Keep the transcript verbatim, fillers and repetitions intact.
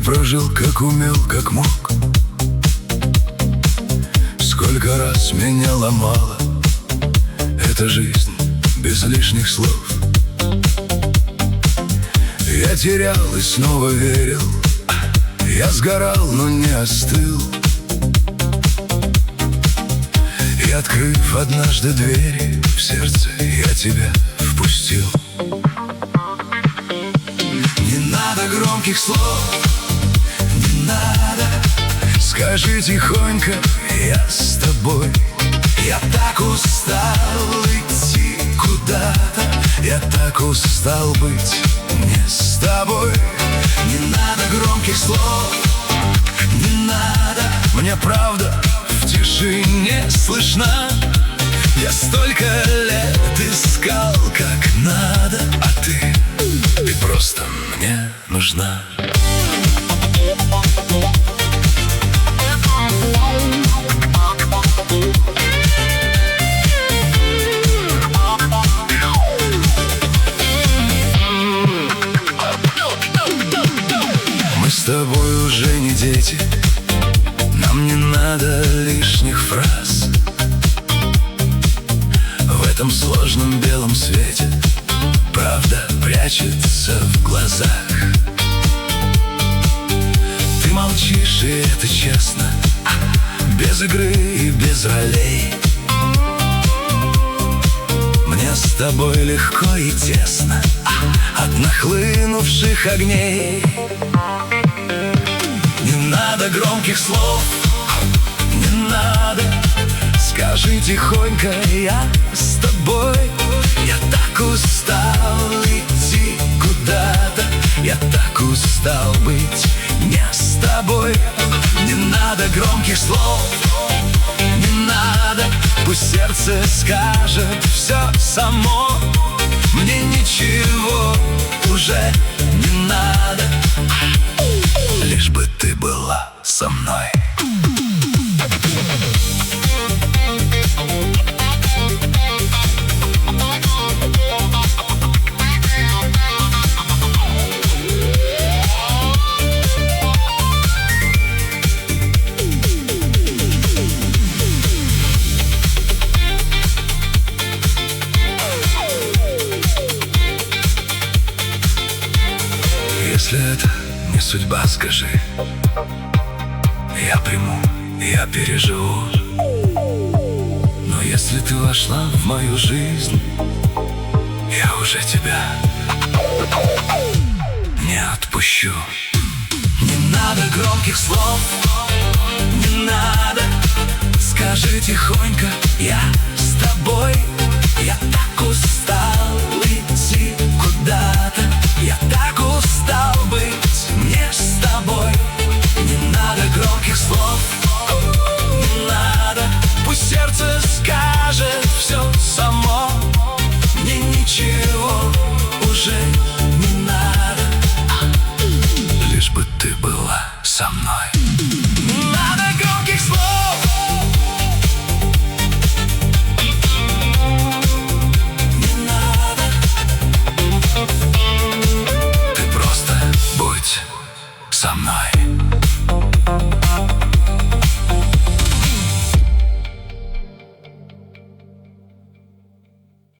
прожил, как умел, как мог. Сколько раз меня ломала эта жизнь без лишних слов. Я терял и снова верил, я сгорал, но не остыл. И, открыв однажды двери в сердце, я тебя впустил. Не надо громких слов, не надо. Скажи тихонько, я с тобой. Я так устал идти куда-то, я так устал быть не с тобой. Не надо громких слов, не надо. Мне правда в тишине слышна. Я столько лет искал, как надо, а ты, ты просто мне нужна. Мы с тобой уже не дети, нам не надо лишних фраз. В этом сложном белом свете правда прячется в глазах. Ты молчишь, и это честно, без игры и без ролей. Мне с тобой легко и тесно от нахлынувших огней. Не надо громких слов, не надо. Скажи тихонько, я с тобой. Я так устал идти куда-то, я так устал быть не с тобой. Не надо громких слов, не надо. Пусть сердце скажет все само. Мне ничего уже не надо, лишь бы ты была со мной. Если это не судьба, скажи, я приму, я переживу. Но если ты вошла в мою жизнь, я уже тебя не отпущу. Не надо громких слов, не надо. Скажи тихонько, я с тобой. Я так устал идти куда-то, я так устал быть не с тобой. Не надо громких слов, не надо. Пусть сердце скажет все само. Мне ничего уже не надо, лишь бы ты была со мной. Не надо громких слов, со мной.